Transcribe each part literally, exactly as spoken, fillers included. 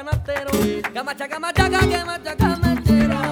canastero. Camacha, camachaca, que machaca mechero.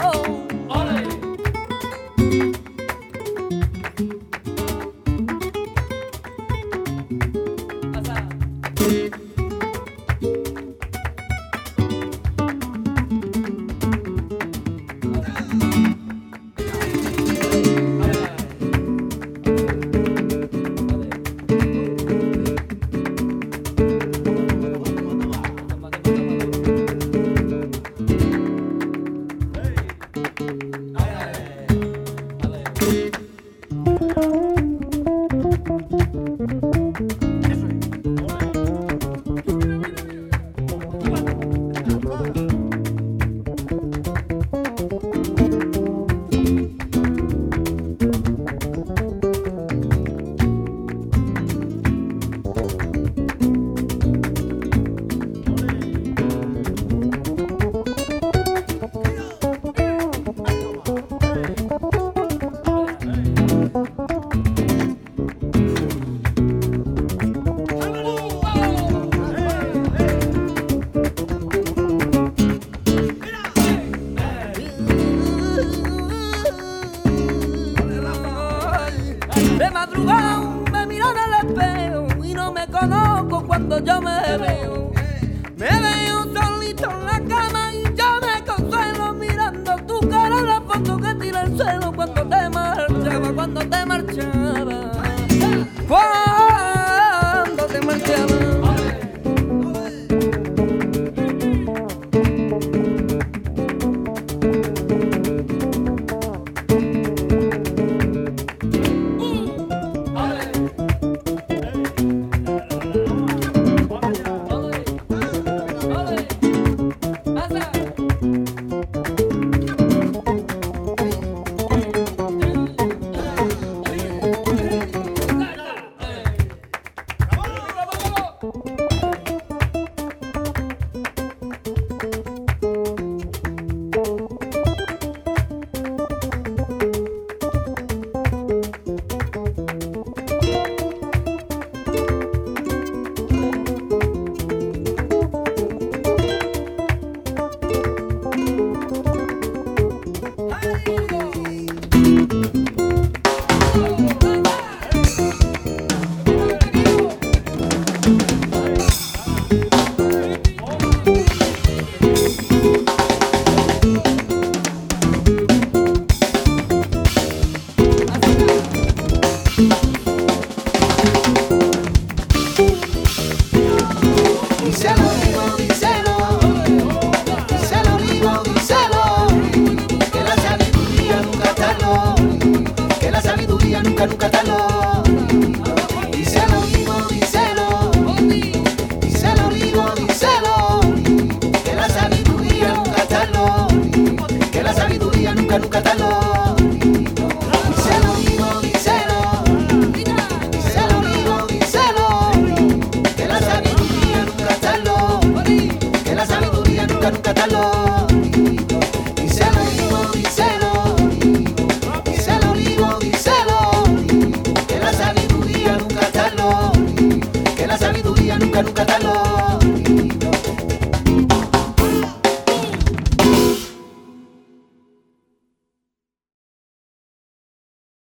De madrugada me miro en el espejo y no me conozco cuando yo me veo. Me veo solito en la cama y yo me consuelo mirando tu cara, la foto que tira el suelo cuando te marchaba, cuando te marchaba, cuando te marchaba. Y se lo